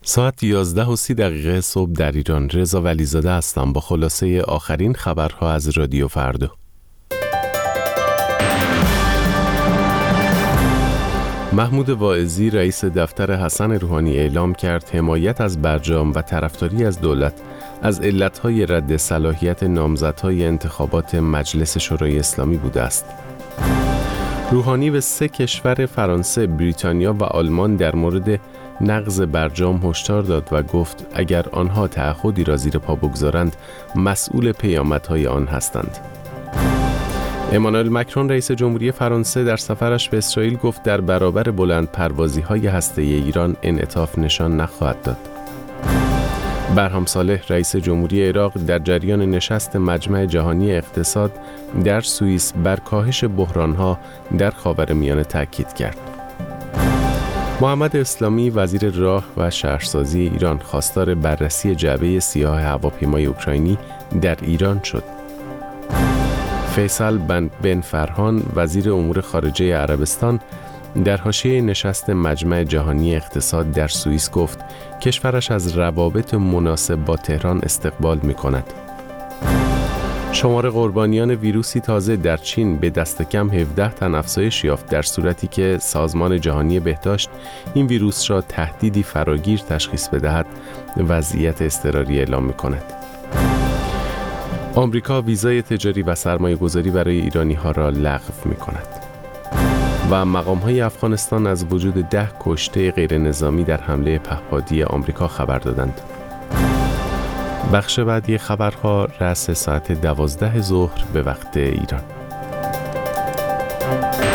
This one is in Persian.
ساعت 11:30 صبح در ایران. رضا ولیزاده هستم با خلاصه آخرین خبرها از رادیو فردا. محمود واعظی رئیس دفتر حسن روحانی اعلام کرد حمایت از برجام و طرفداری از دولت از علتهای رد صلاحیت نامزدهای انتخابات مجلس شورای اسلامی بوده است. روحانی به 3 کشور فرانسه، بریتانیا و آلمان در مورد نقض برجام هشدار داد و گفت اگر آنها تعهدی را زیر پا بگذارند مسئول پیامدهای آن هستند. امانوئل مکرون رئیس جمهوری فرانسه در سفرش به اسرائیل گفت در برابر بلندپروازی‌های هسته‌ای ایران انعطاف نشان نخواهد داد. برهام صالح رئیس جمهوری عراق در جریان نشست مجمع جهانی اقتصاد در سوئیس بر کاهش بحران‌ها در خاورمیانه تاکید کرد. محمد اسلامی وزیر راه و شهرسازی ایران خواستار بررسی جعبه سیاه هواپیمای اوکراینی در ایران شد. فیصل بن فرهان وزیر امور خارجه عربستان در حاشیه نشست مجمع جهانی اقتصاد در سوئیس گفت کشورش از روابط مناسب با تهران استقبال می‌کند. شمار قربانیان ویروسی تازه در چین به دست کم 17 تن افزایش یافت، در صورتی که سازمان جهانی بهداشت این ویروس را تهدیدی فراگیر تشخیص بدهد وضعیت اضطراری اعلام می‌کند. آمریکا ویزای تجاری و سرمایه‌گذاری برای ایرانی‌ها را لغو می‌کند. و مقام‌های افغانستان از وجود 10 کشته غیرنظامی در حمله پهپادی آمریکا خبر دادند. بخش بعدی خبرها رأس ساعت 12 ظهر به وقت ایران.